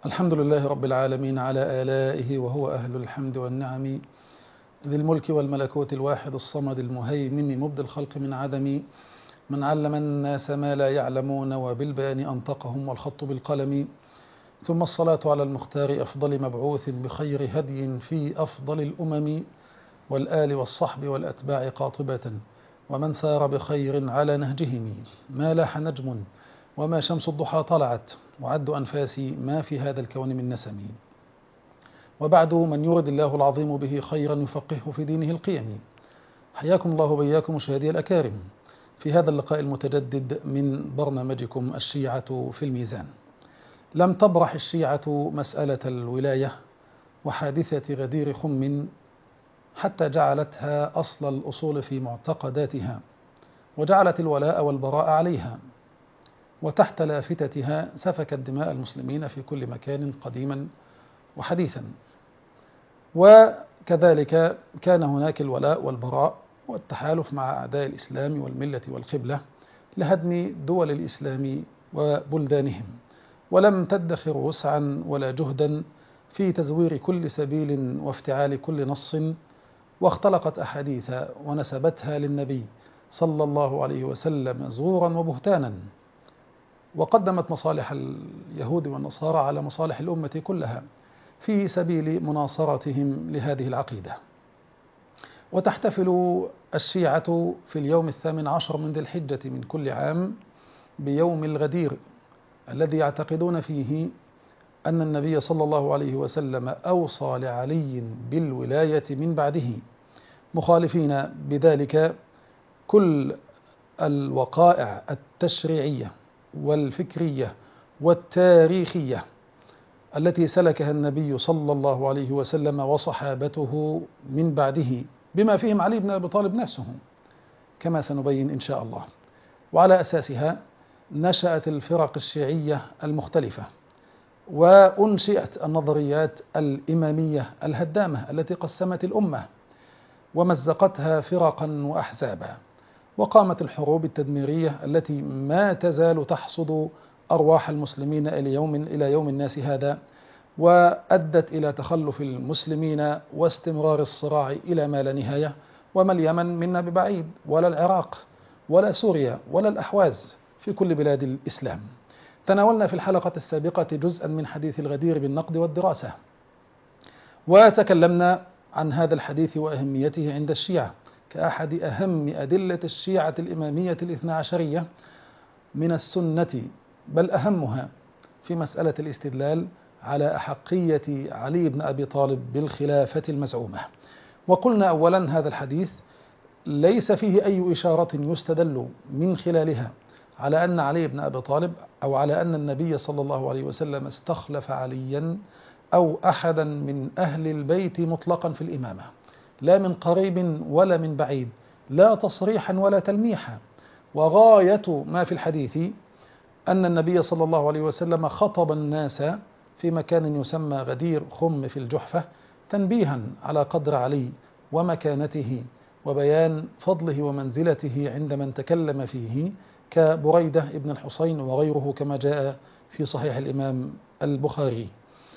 الحمد لله رب العالمين على آلائه، وهو أهل الحمد والنعم، ذي الملك والملكوت الواحد الصمد المهيمن مبدي الخلق من عدم، من علم الناس ما لا يعلمون وبالبيان أنطقهم والخط بالقلم. ثم الصلاة على المختار أفضل مبعوث بخير هدي في أفضل الأمم، والآل والصحب والأتباع قاطبة، ومن سار بخير على نهجهم. ما لاح نجم وما شمس الضحى طلعت، وعد أنفاسي ما في هذا الكون من نسم. وبعد، من يرد الله العظيم به خيرا يفقهه في دينه القيم. حياكم الله وبياكم مشاهدي الأكارم في هذا اللقاء المتجدد من برنامجكم الشيعة في الميزان. لم تبرح الشيعة مسألة الولاية وحادثة غدير خم حتى جعلتها أصل الأصول في معتقداتها، وجعلت الولاء والبراء عليها، وتحت لافتتها سفكت دماء المسلمين في كل مكان قديما وحديثا. وكذلك كان هناك الولاء والبراء والتحالف مع أعداء الإسلام والملة والقبلة لهدم دول الإسلام وبلدانهم، ولم تدخر وسعا ولا جهدا في تزوير كل سبيل وافتعال كل نص، واختلقت أحاديث ونسبتها للنبي صلى الله عليه وسلم زورا وبهتانا، وقدمت مصالح اليهود والنصارى على مصالح الأمة كلها في سبيل مناصرتهم لهذه العقيدة. وتحتفل الشيعة في اليوم 18 من ذي الحجة من كل عام بيوم الغدير، الذي يعتقدون فيه أن النبي صلى الله عليه وسلم أوصى لعلي بالولاية من بعده، مخالفين بذلك كل الوقائع التشريعية والفكرية والتاريخية التي سلكها النبي صلى الله عليه وسلم وصحابته من بعده، بما فيهم علي بن أبي طالب نفسه كما سنبين إن شاء الله. وعلى أساسها نشأت الفرق الشيعية المختلفة، وأنشئت النظريات الإمامية الهدامة التي قسمت الأمة ومزقتها فرقا وأحزابا، وقامت الحروب التدميرية التي ما تزال تحصد أرواح المسلمين إلى يوم الناس هذا، وأدت إلى تخلف المسلمين واستمرار الصراع إلى ما لا نهاية. وما اليمن منا ببعيد، ولا العراق، ولا سوريا، ولا الأحواز في كل بلاد الإسلام. تناولنا في الحلقة السابقة جزءا من حديث الغدير بالنقد والدراسة، وتكلمنا عن هذا الحديث وأهميته عند الشيعة كأحد أهم أدلة الشيعة الإمامية الاثنى عشرية من السنة، بل أهمها في مسألة الاستدلال على أحقية علي بن أبي طالب بالخلافة المزعومة. وقلنا أولا هذا الحديث ليس فيه أي إشارة يستدل من خلالها على أن علي بن أبي طالب أو على أن النبي صلى الله عليه وسلم استخلف عليا أو أحدا من أهل البيت مطلقا في الإمامة، لا من قريب ولا من بعيد، لا تصريحا ولا تلميحا. وغاية ما في الحديث أن النبي صلى الله عليه وسلم خطب الناس في مكان يسمى غدير خم في الجحفة، تنبيها على قدر علي ومكانته وبيان فضله ومنزلته عند من تكلم فيه كبريدة ابن الحصين وغيره كما جاء في صحيح الإمام البخاري.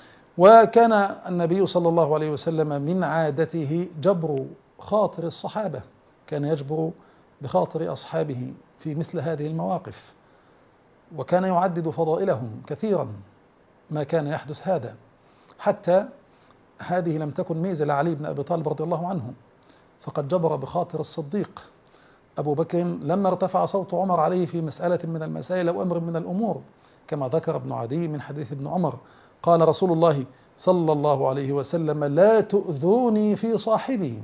وكان النبي صلى الله عليه وسلم من عادته جبر خاطر الصحابة، كان يجبر بخاطر أصحابه في مثل هذه المواقف، وكان يعدد فضائلهم كثيرا، ما كان يحدث هذا. حتى هذه لم تكن ميزة لعلي بن أبي طالب رضي الله عنه، فقد جبر بخاطر الصديق أبو بكر لما ارتفع صوت عمر عليه في مسألة من المسائل أو أمر من الأمور، كما ذكر ابن عدي من حديث ابن عمر قال رسول الله صلى الله عليه وسلم: لا تؤذوني في صاحبي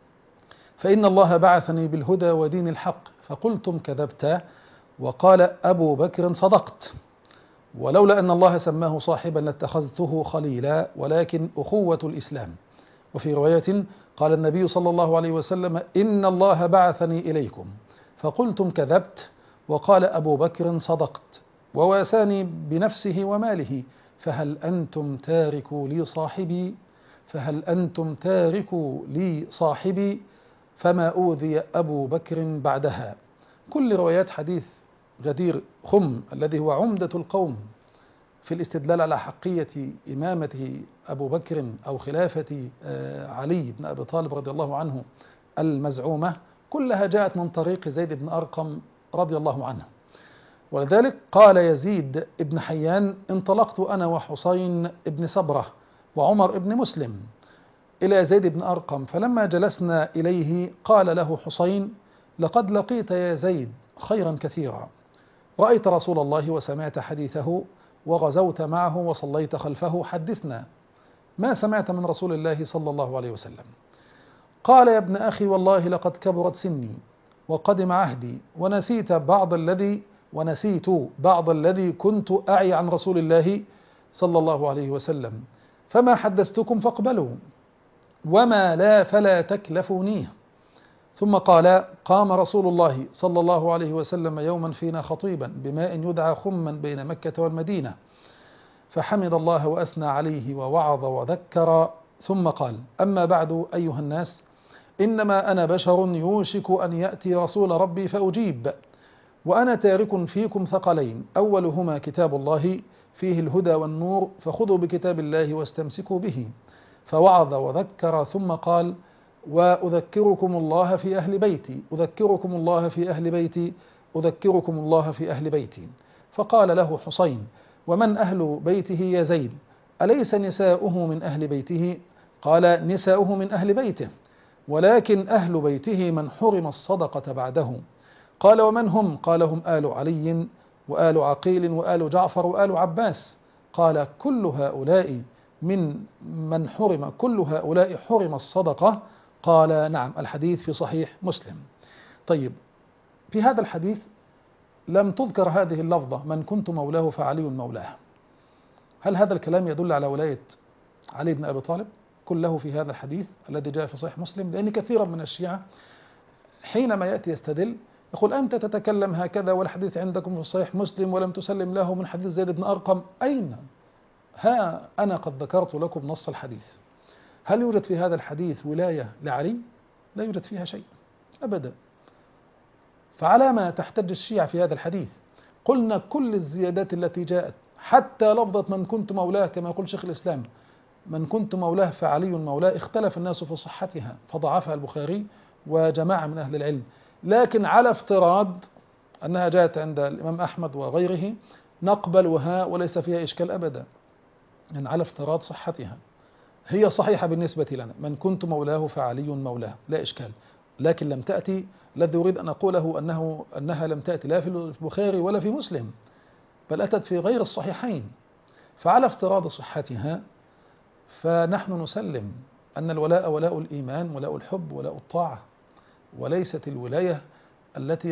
فإن الله بعثني بالهدى ودين الحق. فقلتم كذبت، وقال أبو بكر: صدقت، ولولا أن الله سماه صاحبا لاتخذته خليلا، ولكن أخوة الإسلام. وفي رواية قال النبي صلى الله عليه وسلم: إن الله بعثني إليكم. فقلتم كذبت، وقال أبو بكر: صدقت، وواساني بنفسه وماله، فهل أنتم تاركوا لي صاحبي؟ فهل أنتم تاركوا لي صاحبي؟ فما أوذي أبو بكر بعدها. كل روايات حديث غدير خم الذي هو عمدة القوم في الاستدلال على حقية إمامة أبو بكر أو خلافة علي بن أبي طالب رضي الله عنه المزعومة، كلها جاءت من طريق زيد بن أرقم رضي الله عنه. ولذلك قال يزيد بن حيان: انطلقت أنا وحسين بن سبرة وعمر بن مسلم إلى زيد بن أرقم، فلما جلسنا إليه قال له حسين: لقد لقيت يا زيد خيرا كثيرا، رأيت رسول الله وسمعت حديثه وغزوت معه وصليت خلفه، حدثنا ما سمعت من رسول الله صلى الله عليه وسلم. قال: يا ابن أخي والله لقد كبرت سني وقدم عهدي ونسيت بعض الذي كنت أعي عن رسول الله صلى الله عليه وسلم، فما حدثتكم فاقبلوا، وما لا فلا تكلفونيه. ثم قال: قام رسول الله صلى الله عليه وسلم يوما فينا خطيبا بماء يدعى خما بين مكة والمدينة، فحمد الله وأثنى عليه ووعظ وذكر، ثم قال: أما بعد أيها الناس، إنما أنا بشر يوشك أن يأتي رسول ربي فأجيب، وأنا تارك فيكم ثقلين، أولهما كتاب الله فيه الهدى والنور، فخذوا بكتاب الله واستمسكوا به. فوعظ وذكر، ثم قال: وأذكركم الله في أهل بيتي، أذكركم الله في أهل بيتي، أذكركم الله في أهل بيتي. فقال له حسين: ومن أهل بيته يا زيد؟ أليس نساؤه من أهل بيته؟ قال: نساؤه من أهل بيته، ولكن أهل بيته من حرم الصدقة بعده. قال: ومن هم؟ قال: هم آل علي وآل عقيل وآل جعفر وآل عباس. قال: كل هؤلاء حرم الصدقة. قال: نعم. الحديث في صحيح مسلم. طيب، في هذا الحديث لم تذكر هذه اللفظة: من كنت مولاه فعلي مولاه. هل هذا الكلام يدل على ولاية علي بن أبي طالب كله في هذا الحديث الذي جاء في صحيح مسلم؟ لأن كثيرا من الشيعة حينما يأتي يستدل يقول: أنت تتكلم هكذا والحديث عندكم في صحيح مسلم ولم تسلم له من حديث زيد بن أرقم. أين؟ ها أنا قد ذكرت لكم نص الحديث. هل يوجد في هذا الحديث ولاية لعلي؟ لا يوجد فيها شيء أبدا. فعلى ما تحتج الشيعة في هذا الحديث؟ قلنا كل الزيادات التي جاءت، حتى لفظة من كنت مولاه كما يقول شيخ الإسلام: من كنت مولاه فعلي مولاه، اختلف الناس في صحتها فضعفها البخاري وجماعة من أهل العلم، لكن على افتراض أنها جاءت عند الإمام أحمد وغيره نقبلها وليس فيها إشكال أبدا، يعني على افتراض صحتها هي صحيحة بالنسبة لنا: من كنت مولاه فعلي مولاه، لا إشكال. لكن لم تأتي، الذي أريد أن أقوله أنها لم تأتي لا في البخاري ولا في مسلم، بل أتت في غير الصحيحين. فعلى افتراض صحتها فنحن نسلم أن الولاء ولاء الإيمان، ولاء الحب، ولاء الطاعة، وليست الولاية التي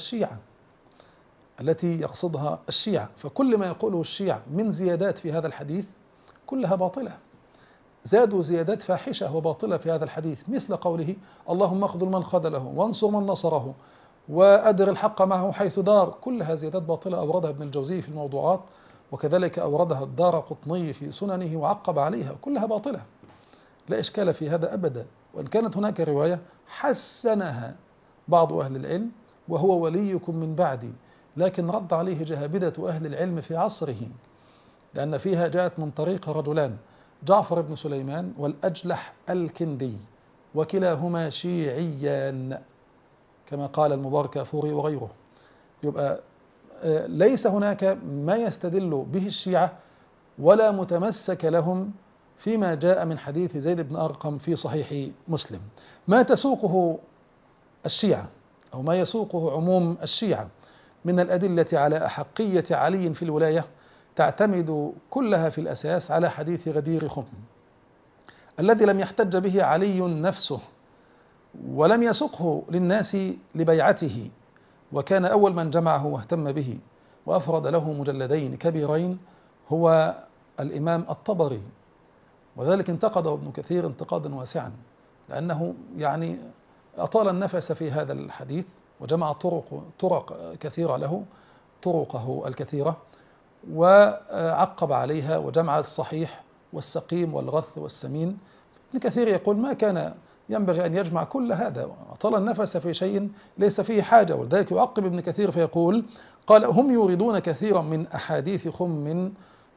يقصدها الشيعة. فكل ما يقوله الشيعة من زيادات في هذا الحديث كلها باطلة، زادوا زيادات فاحشة وباطلة في هذا الحديث، مثل قوله: اللهم اخذل من خذله وانصر من نصره وأدر الحق معه حيث دار. كلها زيادات باطلة أوردها ابن الجوزي في الموضوعات، وكذلك أوردها الدارقطني في سننه وعقب عليها، كلها باطلة، لا إشكال في هذا أبدا. وإن كانت هناك رواية حسنها بعض أهل العلم: وهو وليكم من بعدي، لكن رد عليه جهابدة أهل العلم في عصره، لأن فيها جاءت من طريق رجلان: جعفر بن سليمان والأجلح الكندي، وكلاهما شيعيان كما قال المباركافوري وغيره. يبقى ليس هناك ما يستدل به الشيعة ولا متمسك لهم فيما جاء من حديث زيد بن أرقم في صحيح مسلم. ما تسوقه الشيعة أو ما يسوقه عموم الشيعة من الأدلة على أحقية علي في الولاية تعتمد كلها في الأساس على حديث غدير خم، الذي لم يحتج به علي نفسه ولم يسقه للناس لبيعته، وكان أول من جمعه واهتم به وأفرد له مجلدين كبيرين هو الإمام الطبري، وذلك انتقده ابن كثير انتقادا واسعا، لأنه يعني أطال النفس في هذا الحديث وجمع طرق كثيرة له، طرقه الكثيرة، وعقب عليها وجمع الصحيح والسقيم والغث والسمين. ابن كثير يقول: ما كان ينبغي أن يجمع كل هذا، أطال النفس في شيء ليس فيه حاجة. ولذلك يعقب ابن كثير فيقول: قال: هم يوردون كثيرا من أحاديث خم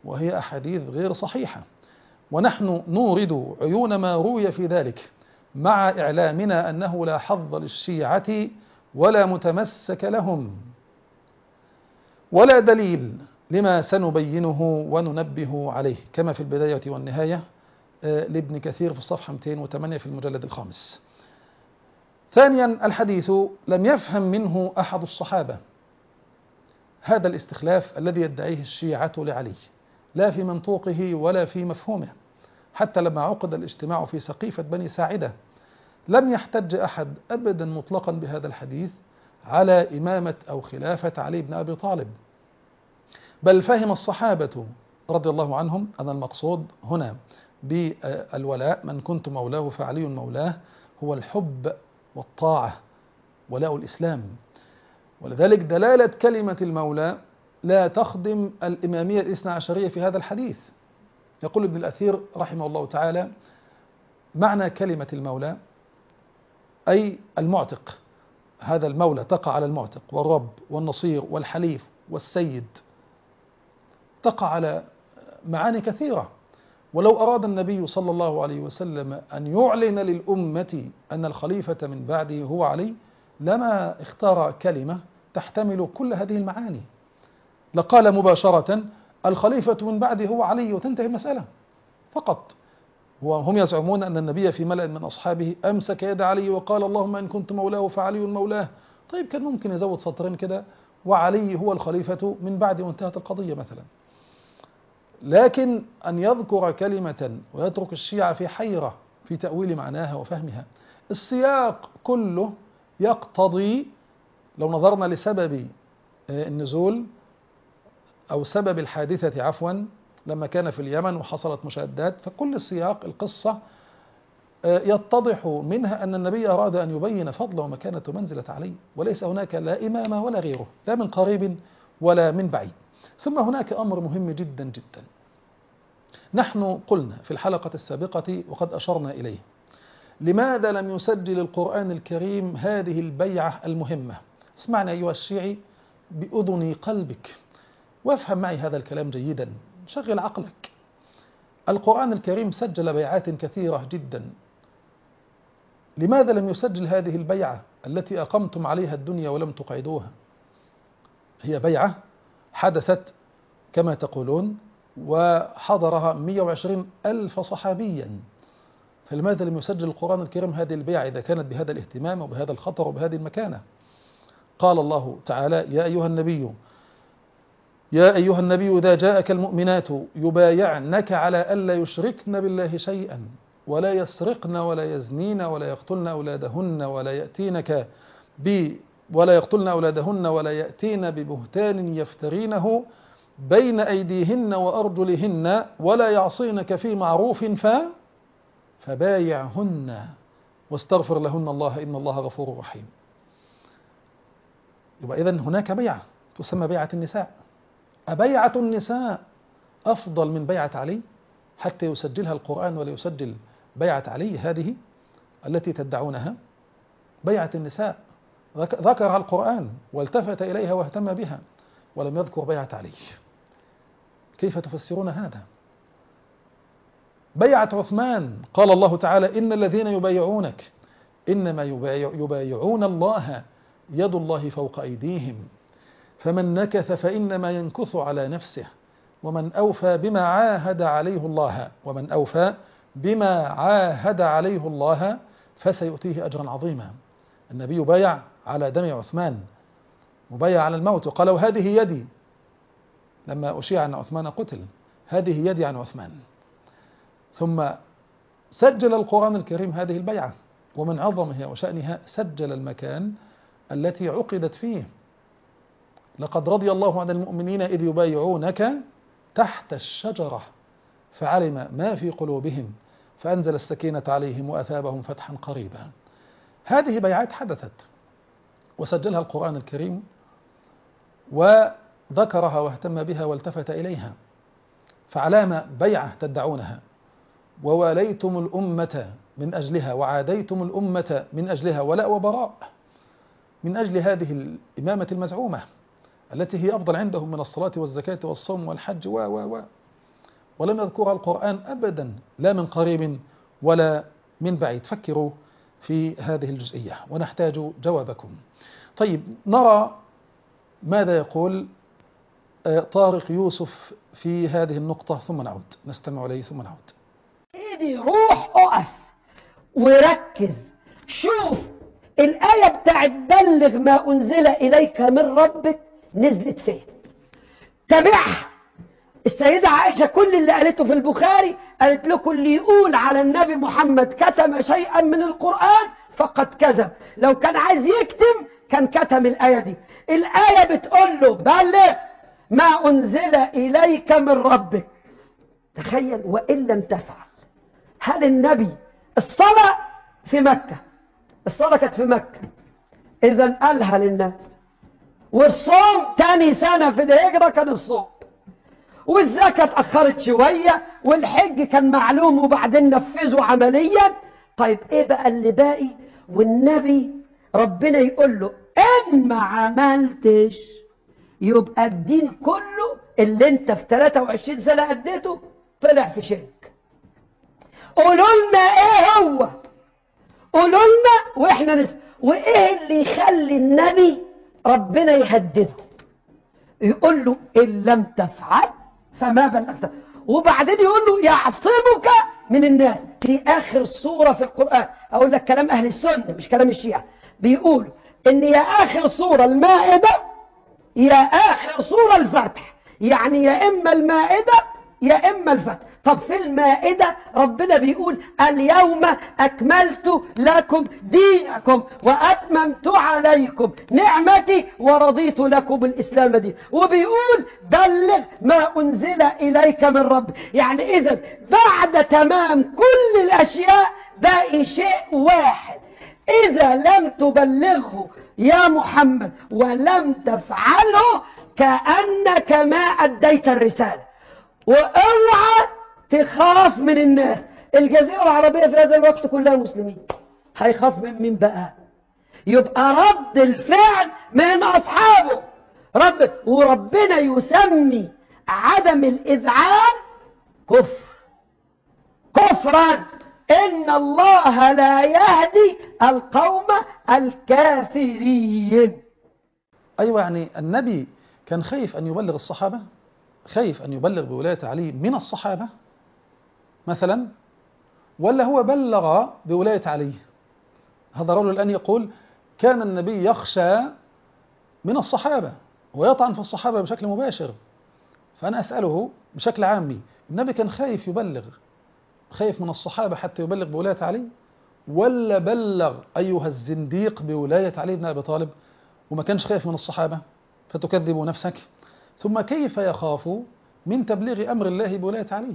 وهي أحاديث غير صحيحة، ونحن نورد عيون ما روي في ذلك مع إعلامنا أنه لا حظ للشيعة ولا متمسك لهم ولا دليل لما سنبينه وننبه عليه، كما في البداية والنهاية لابن كثير في الصفحة 208 في المجلد الخامس. ثانيا، الحديث لم يفهم منه أحد الصحابة هذا الاستخلاف الذي يدعيه الشيعة لعلي، لا في منطوقه ولا في مفهومه. حتى لما عقد الاجتماع في سقيفة بني ساعدة لم يحتج أحد أبدا مطلقا بهذا الحديث على إمامة أو خلافة علي بن أبي طالب، بل فهم الصحابة رضي الله عنهم أن المقصود هنا بالولاء من كنت مولاه فعلي مولاه هو الحب والطاعة، ولاء الإسلام. ولذلك دلالة كلمة المولى لا تخدم الإمامية الاثنى عشرية في هذا الحديث. يقول ابن الأثير رحمه الله تعالى: معنى كلمة المولى أي المعتق، هذا المولى تقع على المعتق والرب والنصير والحليف والسيد، تقع على معاني كثيرة. ولو أراد النبي صلى الله عليه وسلم أن يعلن للأمة أن الخليفة من بعده هو علي لما اختار كلمة تحتمل كل هذه المعاني، لقال مباشرة الخليفة من بعده هو علي وتنتهي المسألة فقط. وهم يزعمون أن النبي في ملأ من أصحابه أمسك يد علي وقال اللهم إن كنت مولاه فعلي مولاه. طيب كان ممكن يزود سطرين كده وعلي هو الخليفة من بعد وانتهت القضية مثلا. لكن أن يذكر كلمة ويترك الشيعة في حيرة في تأويل معناها وفهمها. السياق كله يقتضي، لو نظرنا لسبب النزول أو سبب الحادثة عفوا لما كان في اليمن وحصلت مشادات، فكل السياق القصة يتضح منها أن النبي أراد أن يبين فضل ومكانة ومنزلة علي، وليس هناك لا إمامة ولا غيره، لا من قريب ولا من بعيد. ثم هناك أمر مهم جدا جدا، نحن قلنا في الحلقة السابقة وقد أشرنا إليه: لماذا لم يسجل القرآن الكريم هذه البيعة المهمة؟ اسمعني أيها الشيعي بأذن قلبك وافهم معي هذا الكلام جيدا، شغل عقلك. القرآن الكريم سجل بيعات كثيرة جدا، لماذا لم يسجل هذه البيعة التي أقمتم عليها الدنيا ولم تقعدوها؟ هي بيعة حدثت كما تقولون وحضرها 120 ألف صحابيا، فلماذا لم يسجل القرآن الكريم هذه البيعة إذا كانت بهذا الاهتمام وبهذا الخطر وبهذه المكانة؟ قال الله تعالى: يا أيها النبي إذا جاءك المؤمنات يبايعنك على ألا يشركن بالله شيئا ولا يسرقن ولا يزنين ولا يقتلن أولادهن ولا يأتين ببهتان يفترينه بين أيديهن وأرجلهن ولا يعصينك في معروف فبايعهن واستغفر لهن الله إن الله غفور رحيم. يبقى إذن هناك بيعة تسمى بيعة النساء. أبيعة النساء أفضل من بيعة علي حتى يسجلها القرآن ولا يسجل بيعة علي هذه التي تدعونها؟ بيعة النساء ذكرها القرآن والتفت إليها واهتم بها ولم يذكر بيعة علي. كيف تفسرون هذا؟ بيعة عثمان قال الله تعالى: إن الذين يبايعونك إنما يبايعون الله يد الله فوق أيديهم فمن نكث فإنما ينكث على نفسه ومن أوفى بما عاهد عليه الله فسيؤتيه أجرا عظيما. النبي بايع على دم عثمان، مبايع على الموت، وقال: وهذه يدي، لما أشيع أن عثمان قتل، هذه يدي عن عثمان. ثم سجل القرآن الكريم هذه البيعة، ومن عظمها وشأنها سجل المكان التي عقدت فيه: لقد رضي الله عن المؤمنين إذ يبايعونك تحت الشجرة فعلم ما في قلوبهم فأنزل السكينة عليهم وأثابهم فتحا قريبا. هذه بيعات حدثت وسجلها القرآن الكريم وذكرها واهتم بها والتفت إليها. فعلام بيعة تدعونها وواليتم الأمة من أجلها وعاديتم الأمة من أجلها ولاء وبراء من أجل هذه الإمامة المزعومة التي هي أفضل عندهم من الصلاة والزكاة والصوم والحج ولم يذكرها القرآن أبدا، لا من قريب ولا من بعيد. فكروا في هذه الجزئية ونحتاج جوابكم. طيب، نرى ماذا يقول طارق يوسف في هذه النقطة ثم نعود، نستمع إليه ثم نعود. إيدي روح أقف وركز، شوف الآية بتاعت بلغ ما أنزل إليك من ربك نزلت فين. تابعها. السيدة عائشة كل اللي قالته في البخاري قالت لكم اللي يقول على النبي محمد كتم شيئا من القرآن فقد كذب. لو كان عايز يكتم كان كتم الآية دي. الآية بتقول له بلغ ما أنزل إليك من ربك. تخيل، وإن لم تفعل. هل النبي الصلاة في مكة، الصلاة كانت في مكة، إذا قالها للناس. والصوم تاني سنة في الهجرة كان الصوم. والزكاة اتأخرت شوية، والحج كان معلوم وبعدين نفذه عمليا. طيب ايه بقى اللي باقي؟ والنبي ربنا يقول له ان ما عملتش يبقى الدين كله اللي انت في 23 سنة اديته طلع في شرك. قولوا لنا ايه هو، قولوا لنا واحنا وايه اللي يخلي النبي ربنا يهدده يقول له ان لم تفعل فما بلغت. وبعدين يقول له يعصمك من الناس. في آخر سورة في القرآن، أقول لك كلام أهل السنة مش كلام الشيعة، بيقولوا إن يا آخر سورة المائدة يا آخر سورة الفتح، يعني يا إما المائدة يا إما الفتح. طب في المائدة ربنا بيقول اليوم أكملت لكم دينكم وأتممت عليكم نعمتي ورضيت لكم الإسلام دين. وبيقول بلغ ما أنزل إليك من رب. يعني إذن بعد تمام كل الأشياء باقي شيء واحد، إذا لم تبلغه يا محمد ولم تفعله كأنك ما أديت الرسالة. واوعى تخاف من الناس. الجزيرة العربية في هذا الوقت كلها مسلمين، هيخاف من مين بقى؟ يبقى رد الفعل من أصحابه. وربنا يسمي عدم الإذعان كفرا. إن الله لا يهدي القوم الكافرين. أيوة، يعني النبي كان خايف أن يبلغ الصحابة، خايف أن يبلغ بولاية علي من الصحابة مثلا، ولا هو بلغ بولاية علي؟ هذا رجل الآن يقول كان النبي يخشى من الصحابة ويطعن في الصحابة بشكل مباشر. فأنا أسأله بشكل عامي، النبي كان خايف يبلغ، خايف من الصحابة حتى يبلغ بولاية علي، ولا بلغ أيها الزنديق بولاية علي بن أبي طالب وما كانش خايف من الصحابة؟ فتكذب نفسك. ثم كيف يخاف من تبليغ أمر الله بولاية علي؟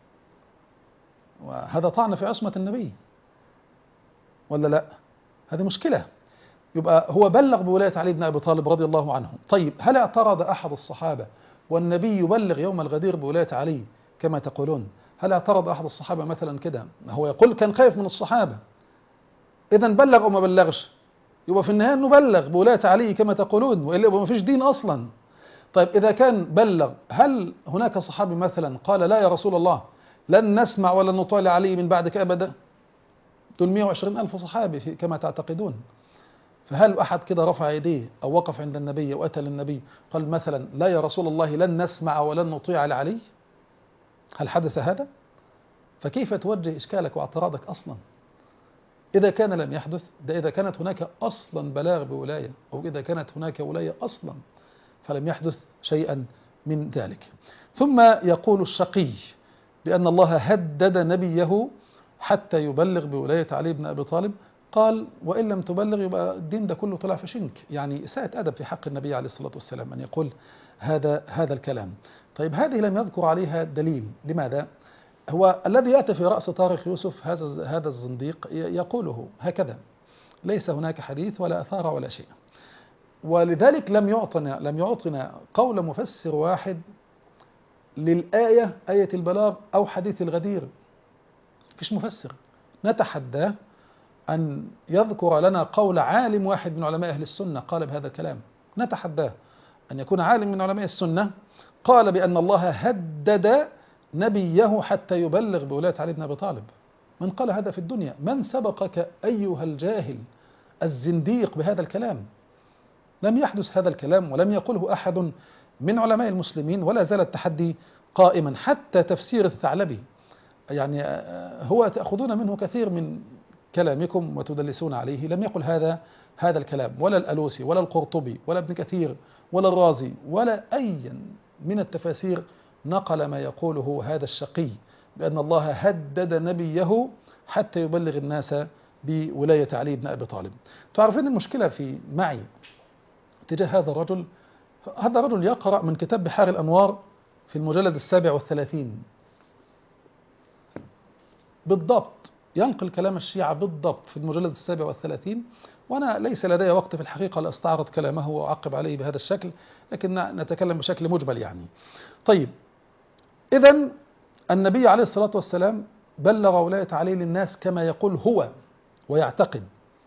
وهذا طعن في عصمة النبي ولا لا؟ هذه مشكلة. يبقى هو بلغ بولاية علي بن أبي طالب رضي الله عنه. طيب، هل اعترض أحد الصحابة والنبي يبلغ يوم الغدير بولاية علي كما تقولون؟ هل اعترض أحد الصحابة مثلا كده؟ هو يقول كان خايف من الصحابة، إذا بلغ أو ما بلغش؟ يبقى في النهاية أنه بلغ بولاية علي كما تقولون، وإلا يبقى ما فيش دين أصلا. طيب، إذا كان بلغ، هل هناك صحابي مثلا قال لا يا رسول الله لن نسمع ولا نطيع لعلي من بعدك أبدا؟ 120,000 صحابي كما تعتقدون. فهل أحد كده رفع يديه أو وقف عند النبي وأتى للنبي قال مثلا لا يا رسول الله لن نسمع ولن نطيع لعلي؟ هل حدث هذا؟ فكيف توجه إشكالك واعتراضك أصلا إذا كان لم يحدث؟ ده إذا كانت هناك أصلا بلاغ بولاية، أو إذا كانت هناك ولاية أصلا فلم يحدث شيئا من ذلك. ثم يقول الشقي بأن الله هدد نبيه حتى يبلغ بولاية علي بن أبي طالب، قال وإن لم تبلغ يبقى الدين ده كله طلع في شنك. يعني إساءة أدب في حق النبي عليه الصلاة والسلام أن يقول هذا الكلام. طيب، هذه لم يذكر عليها دليل. لماذا؟ هو الذي يأتي في رأس طارق يوسف هذا الزنديق يقوله هكذا: ليس هناك حديث ولا أثار ولا شيء. ولذلك لم يعطنا قول مفسر واحد للآية، آية البلاغ أو حديث الغدير. فيش مفسر. نتحداه أن يذكر لنا قول عالم واحد من علماء أهل السنة قال بهذا الكلام. نتحداه أن يكون عالم من علماء السنة قال بأن الله هدد نبيه حتى يبلغ بولاية علي بن أبي طالب. من قال هذا في الدنيا؟ من سبقك أيها الجاهل الزنديق بهذا الكلام؟ لم يحدث هذا الكلام ولم يقله أحد من علماء المسلمين، ولا زال التحدي قائما. حتى تفسير الثعلبي يعني هو تأخذون منه كثير من كلامكم وتدلسون عليه، لم يقل هذا الكلام، ولا الألوسي ولا القرطبي ولا ابن كثير ولا الرازي ولا أي من التفاسير نقل ما يقوله هذا الشقي بأن الله هدد نبيه حتى يبلغ الناس بولاية علي بن أبي طالب. تعرفين المشكلة في معي تجاه هذا الرجل؟ هذا الرجل يقرأ من كتاب بحار الأنوار في المجلد 37 بالضبط، ينقل كلام الشيعة بالضبط في المجلد 37. وأنا ليس لدي وقت في الحقيقة لأستعرض كلامه وأعقب عليه بهذا الشكل، لكن نتكلم بشكل مجمل يعني. طيب، إذن النبي عليه الصلاة والسلام بلغ ولاية علي للناس كما يقول هو ويعتقد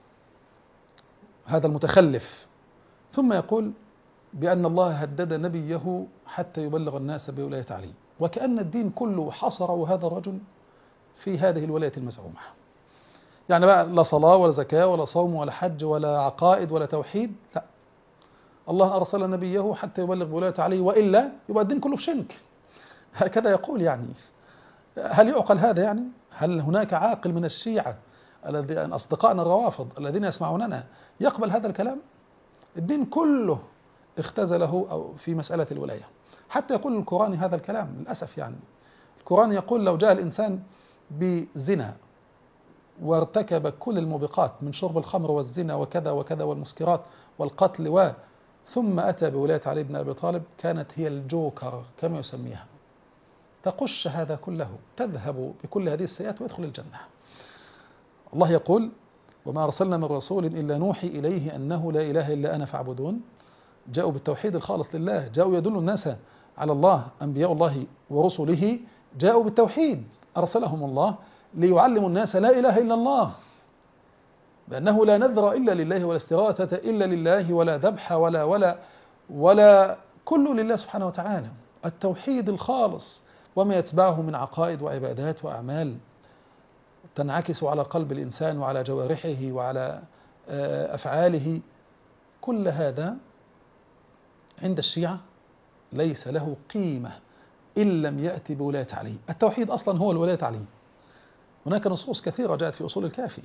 هذا المتخلف، ثم يقول بأن الله هدد نبيه حتى يبلغ الناس بولاية علي، وكأن الدين كله حصره هذا الرجل في هذه الولاية المزعومة. يعني بقى لا صلاة ولا زكاة ولا صوم ولا حج ولا عقائد ولا توحيد، لا، الله أرسل نبيه حتى يبلغ بولاية علي، وإلا يبقى الدين كله في شنك. هكذا يقول يعني. هل يعقل هذا يعني؟ هل هناك عاقل من الشيعة أصدقائنا الروافض الذين يسمعوننا يقبل هذا الكلام؟ الدين كله اختزله أو في مسألة الولاية. حتى يقول القرآن هذا الكلام للأسف يعني. القرآن يقول لو جاء الإنسان بزنا وارتكب كل الموبقات من شرب الخمر والزنا وكذا وكذا والمسكرات والقتل ثم أتى بولاية علي بن أبي طالب، كانت هي الجوكر كما يسميها، تقش هذا كله، تذهب بكل هذه السيئات ويدخل الجنة. الله يقول وما أرسلنا من رسول إلا نوحي إليه أنه لا إله إلا أنا فاعبدون. جاءوا بالتوحيد الخالص لله، جاءوا يدلوا الناس على الله. أنبياء الله ورسله جاءوا بالتوحيد، أرسلهم الله ليعلموا الناس لا إله إلا الله، بأنه لا نذر إلا لله ولا استغاثة إلا لله ولا ذبح ولا كل لله سبحانه وتعالى. التوحيد الخالص وما يتبعه من عقائد وعبادات وأعمال تنعكس على قلب الإنسان وعلى جوارحه وعلى أفعاله، كل هذا عند الشيعة ليس له قيمة إن لم يأتي بولاية علي. التوحيد أصلا هو الولاية علي. هناك نصوص كثيرة جاءت في أصول الكافي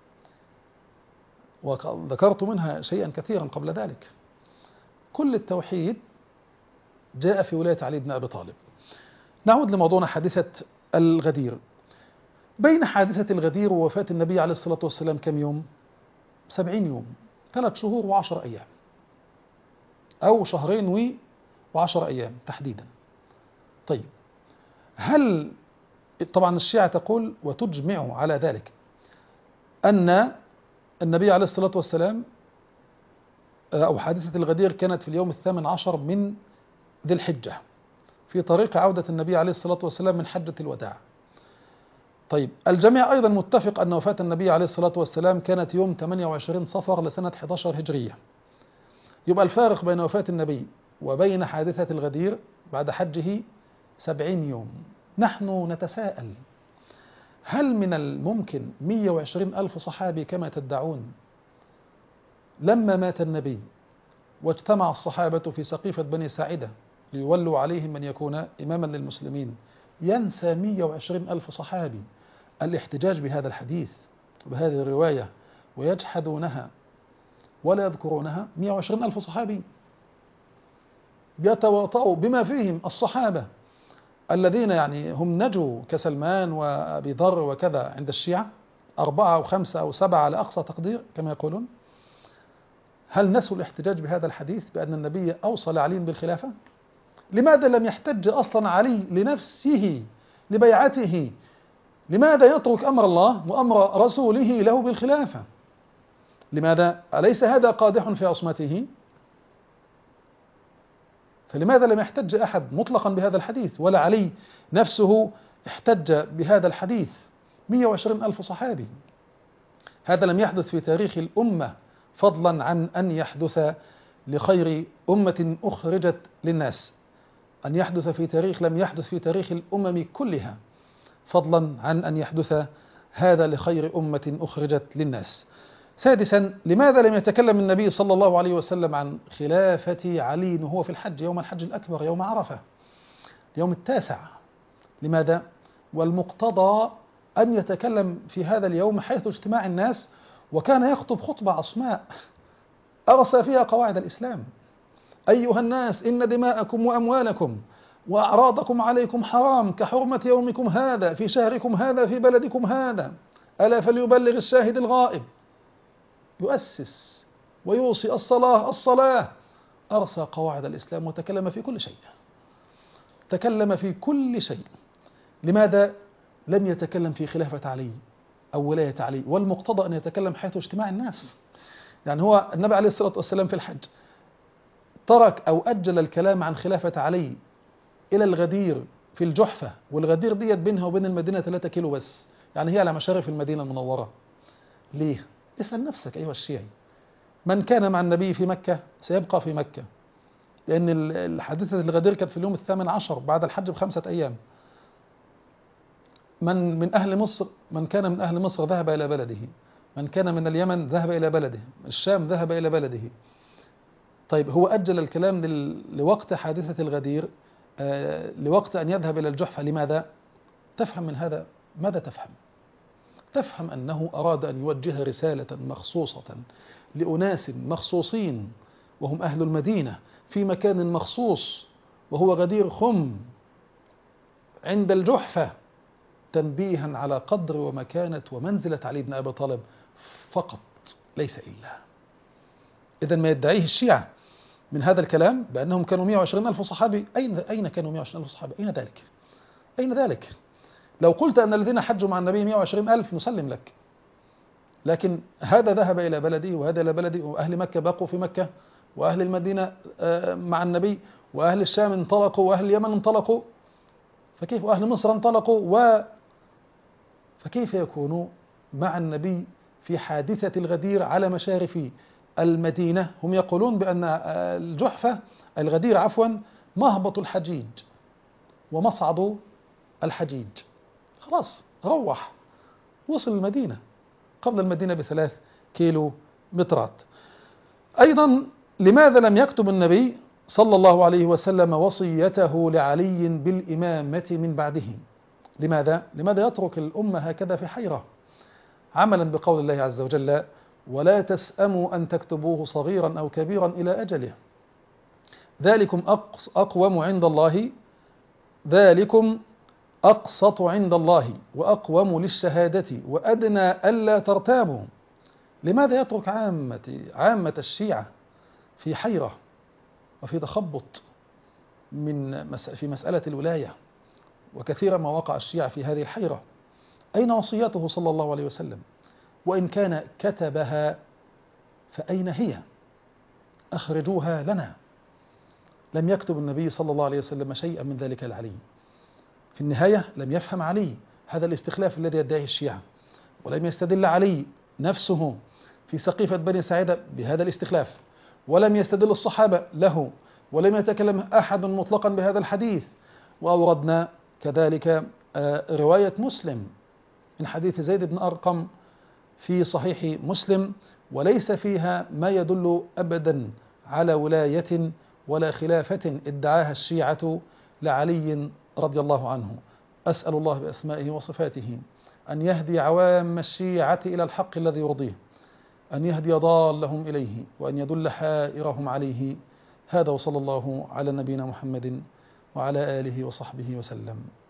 وذكرت منها شيئا كثيرا قبل ذلك. كل التوحيد جاء في ولاية علي بن أبي طالب. نعود لموضوعنا، حادثة الغدير. بين حادثة الغدير ووفاة النبي عليه الصلاة والسلام كم يوم؟ 70 يوم، 3 شهور و10 أيام، أو 2 و10 أيام تحديدا. طيب، هل طبعا الشيعة تقول وتجمع على ذلك أن النبي عليه الصلاة والسلام أو حادثة الغدير كانت في اليوم 18 من ذي الحجة في طريق عودة النبي عليه الصلاة والسلام من حجة الوداع. طيب، الجميع أيضا متفق أن وفاة النبي عليه الصلاة والسلام كانت يوم 28 صفر لسنة 11 هجرية. يبقى الفارق بين وفاة النبي وبين حادثة الغدير بعد حجه 70 يوم. نحن نتساءل، هل من الممكن 120 ألف صحابي كما تدعون لما مات النبي واجتمع الصحابة في سقيفة بني ساعدة ليولوا عليهم من يكون إماما للمسلمين ينسى 120 ألف صحابي الاحتجاج بهذا الحديث وبهذه الرواية ويجحدونها ولا يذكرونها؟ 120 ألف صحابي بيتواطؤوا بما فيهم الصحابة الذين يعني هم نجوا كسلمان وأبي ذر وكذا عند الشيعة 4 أو 5 أو 7 على أقصى تقدير كما يقولون. هل نسوا الاحتجاج بهذا الحديث بأن النبي أوصى لعلي بالخلافة؟ لماذا لم يحتج أصلا علي لنفسه لبيعته؟ لماذا يترك أمر الله وأمر رسوله له بالخلافة؟ لماذا؟ أليس هذا قادح في عصمته؟ فلماذا لم يحتج أحد مطلقا بهذا الحديث؟ ولا علي نفسه احتج بهذا الحديث. 120 ألف صحابي، هذا لم يحدث في تاريخ الأمة، فضلا عن أن يحدث لخير أمة أخرجت للناس. أن يحدث في تاريخ لم يحدث في تاريخ الأمم كلها، فضلا عن أن يحدث هذا لخير أمة أخرجت للناس. سادسا، لماذا لم يتكلم النبي صلى الله عليه وسلم عن خلافة علي وهو في الحج يوم الحج الأكبر يوم عرفة يوم التاسع؟ لماذا؟ والمقتضى أن يتكلم في هذا اليوم حيث اجتماع الناس، وكان يخطب خطبة عصماء أرسى فيها قواعد الإسلام: أيها الناس، إن دماءكم وأموالكم وأعراضكم عليكم حرام كحرمة يومكم هذا في شهركم هذا في بلدكم هذا، ألا فليبلغ الشاهد الغائب. يؤسس ويوصي الصلاة. أرسى قواعد الإسلام وتكلم في كل شيء، تكلم في كل شيء. لماذا لم يتكلم في خلافة علي أو ولاية علي؟ والمقتضى أن يتكلم حيث اجتماع الناس. يعني هو النبي عليه الصلاة والسلام في الحج ترك أو أجل الكلام عن خلافة علي إلى الغدير في الجحفة، والغدير ديت بينها وبين المدينة 3 كيلو بس، يعني هي على مشارف المدينة المنورة. ليه؟ اسأل نفسك أيها الشيعي، من كان مع النبي في مكة سيبقى في مكة، لأن الحادثة الغدير كانت في اليوم 18 بعد الحج ب5 أيام. من أهل مصر، من كان من أهل مصر ذهب إلى بلده، من كان من اليمن ذهب إلى بلده، الشام ذهب إلى بلده. طيب هو أجل الكلام لوقت حادثة الغدير، لوقت أن يذهب إلى الجحفة. لماذا؟ تفهم من هذا ماذا تفهم؟ تفهم أنه أراد أن يوجه رسالة مخصوصة لأناس مخصوصين وهم أهل المدينة في مكان مخصوص وهو غدير خم عند الجحفة، تنبيها على قدر ومكانة ومنزلة علي بن أبي طالب فقط، ليس إلا. إذن ما يدعيه الشيعة من هذا الكلام بأنهم كانوا 120,000 صحابي، أين كانوا 120,000 صحابي؟ أين ذلك؟ أين ذلك؟ لو قلت أن الذين حجوا مع النبي 120,000 نسلم لك، لكن هذا ذهب إلى بلده وهذا إلى بلده، وأهل مكة بقوا في مكة، وأهل المدينة مع النبي، وأهل الشام انطلقوا، وأهل اليمن انطلقوا، فكيف وأهل مصر انطلقوا، فكيف يكونوا مع النبي في حادثة الغدير على مشارف المدينة؟ هم يقولون بأن الجحفة الغدير عفوا مهبط الحجيج ومصعد الحجيج. خلاص روح، وصل المدينة قبل المدينة ب3 كيلو مترات. أيضا لماذا لم يكتب النبي صلى الله عليه وسلم وصيته لعلي بالإمامة من بعده؟ لماذا يترك الأمة هكذا في حيرة؟ عملا بقول الله عز وجل: ولا تسأموا أن تكتبوه صغيرا أو كبيرا إلى أجله، ذلكم أقوم عند الله، ذلكم أقسط عند الله وأقوم للشهادة وأدنى ألا ترتابوا. لماذا يترك عامة الشيعة في حيرة وفي تخبط في مسألة الولاية؟ وكثيرا ما وقع الشيعة في هذه الحيرة. أين وصيته صلى الله عليه وسلم؟ وإن كان كتبها فأين هي؟ أخرجوها لنا. لم يكتب النبي صلى الله عليه وسلم شيئا من ذلك لعلي. في النهاية لم يفهم علي هذا الاستخلاف الذي يدعيه الشيعة، ولم يستدل علي نفسه في سقيفة بني ساعدة بهذا الاستخلاف، ولم يستدل الصحابة له، ولم يتكلم أحد مطلقا بهذا الحديث. وأوردنا كذلك رواية مسلم من حديث زيد بن أرقم في صحيح مسلم، وليس فيها ما يدل أبدا على ولاية ولا خلافة ادعاها الشيعة لعلي رضي الله عنه. أسأل الله بأسمائه وصفاته أن يهدي عوام الشيعة إلى الحق الذي يرضيه، أن يهدي ضالهم إليه، وأن يدل حائرهم عليه. هذا وصلى الله على نبينا محمد وعلى آله وصحبه وسلم.